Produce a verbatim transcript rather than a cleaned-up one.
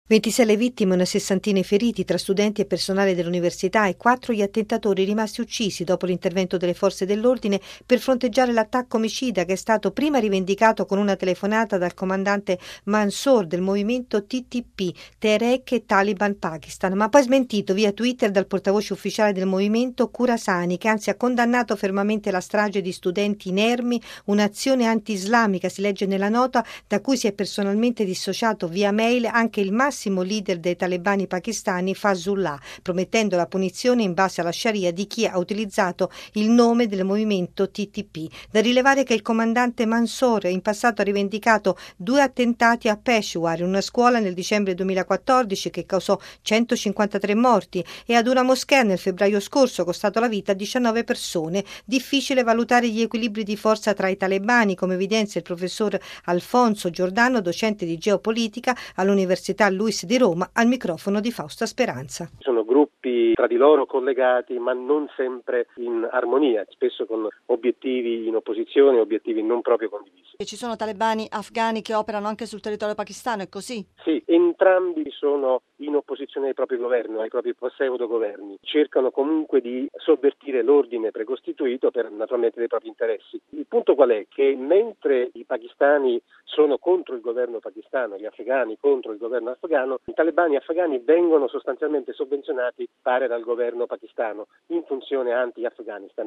ventisei le vittime, una sessantina i feriti tra studenti e personale dell'università e quattro gli attentatori rimasti uccisi dopo l'intervento delle forze dell'ordine per fronteggiare l'attacco omicida che è stato prima rivendicato con una telefonata dal comandante Mansoor del movimento T T P, Tehreek Taliban Pakistan, ma poi smentito via Twitter dal portavoce ufficiale del movimento Khurasani, che anzi ha condannato fermamente la strage di studenti inermi, un'azione anti-islamica, si legge nella nota, da cui si è personalmente dissociato via mail anche il massimo leader dei talebani pakistani Fazlullah, promettendo la punizione in base alla Sharia di chi ha utilizzato il nome del movimento T T P. Da rilevare che il comandante Mansoor in passato ha rivendicato due attentati a Peshawar, in una scuola nel dicembre duemilaquattordici che causò centocinquantatré morti, e ad una moschea nel febbraio scorso costato la vita a diciannove persone. Difficile valutare gli equilibri di forza tra i talebani, come evidenzia il professor Alfonso Giordano, docente di geopolitica all'Università Luis di Roma, al microfono di Fausta Speranza. Sono gruppi tra di loro collegati, ma non sempre in armonia, spesso con obiettivi in opposizione, obiettivi non proprio condivisi. E ci sono talebani afghani che operano anche sul territorio pakistano, è così? Sì, entrambi sono in opposizione ai propri governi, ai propri pseudo-governi. Cercano comunque di sovvertire l'ordine precostituito per naturalmente dei propri interessi. Il punto qual è? Che mentre i pakistani sono contro il governo pakistano, gli afghani contro il governo afghano, i talebani afghani vengono sostanzialmente sovvenzionati, pare, dal governo pakistano in funzione anti-Afghanistan.